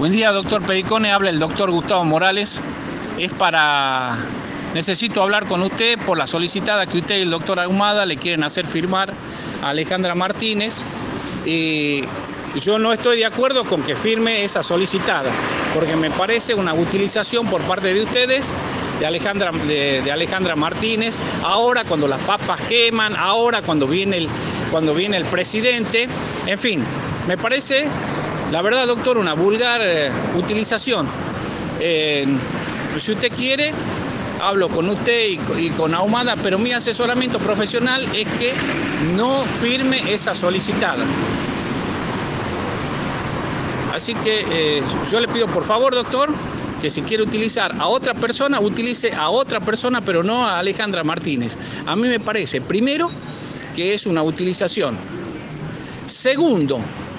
Buen día, doctor Pedicone. Habla el doctor Gustavo Morales. Necesito hablar con usted por la solicitada que usted y el doctor Ahumada le quieren hacer firmar a Alejandra Martínez. Yo no estoy de acuerdo con que firme esa solicitada, porque me parece una utilización por parte de ustedes de Alejandra Martínez, ahora cuando las papas queman, ahora cuando viene el presidente, en fin, me parece, la verdad, doctor, una vulgar utilización. Si usted quiere, hablo con usted y con Ahumada, pero mi asesoramiento profesional es que no firme esa solicitada. Así que yo le pido, por favor, doctor, que si quiere utilizar a otra persona, utilice a otra persona, pero no a Alejandra Martínez. A mí me parece, primero, que es una utilización. Segundo,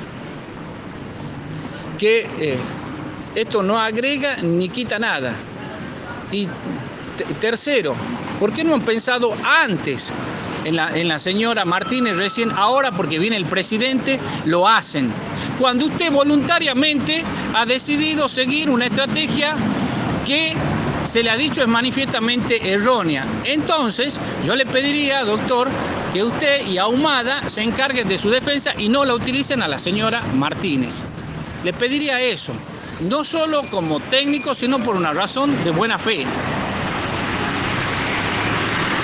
que esto no agrega ni quita nada. Y tercero, ¿por qué no han pensado antes en la señora Martínez recién? Ahora, porque viene el presidente, lo hacen. Cuando usted voluntariamente ha decidido seguir una estrategia que se le ha dicho es manifiestamente errónea. Entonces, yo le pediría, doctor, que usted y Ahumada se encarguen de su defensa y no la utilicen a la señora Martínez. Le pediría eso, no solo como técnico, sino por una razón de buena fe.